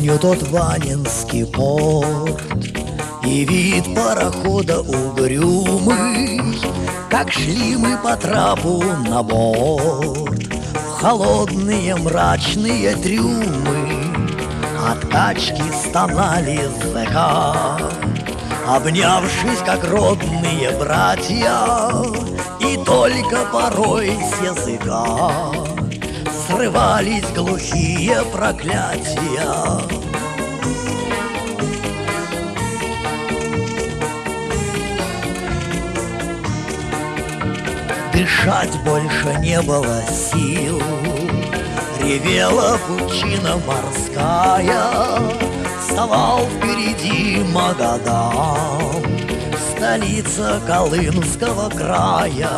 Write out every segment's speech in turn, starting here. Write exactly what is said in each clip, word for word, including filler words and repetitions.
Помню тот Ванинский порт и вид парохода угрюмый, как шли мы по трапу на борт в холодные мрачные трюмы. От качки стонали зэка, обнявшись, как родные братья, и только порой с языка срывались глухие проклятия. Дышать больше не было сил, ревела пучина морская, вставал впереди Магадан, столица Колымского края.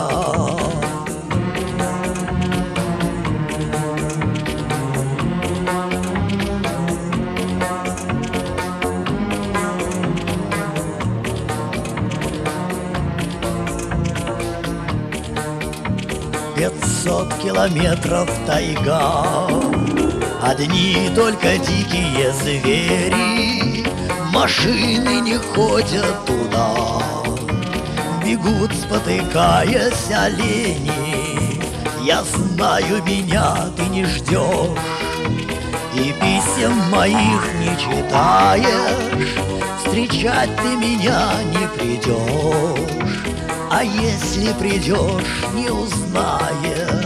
Пятьсот километров тайга, одни только дикие звери, машины не ходят туда, бегут, спотыкаясь, олени. Я знаю, меня ты не ждешь и писем моих не читаешь, встречать ты меня не придешь, а если придешь, не узнаешь.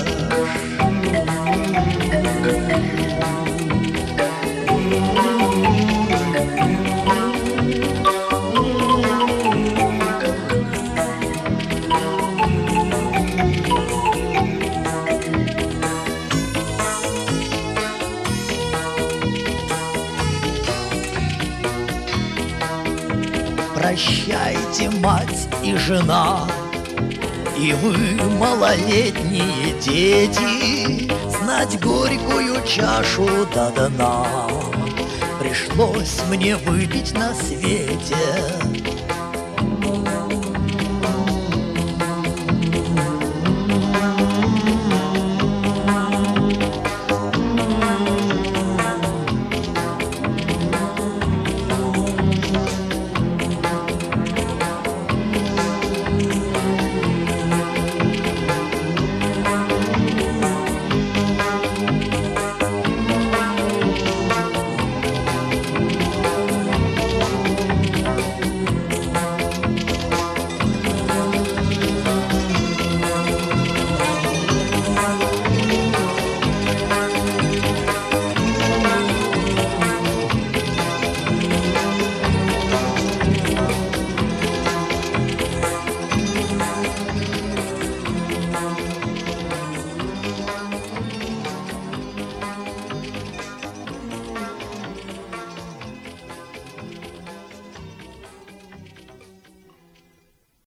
Прощайте, мать и жена, и вы, малолетние дети, знать горькую чашу до дна пришлось мне выпить на свете.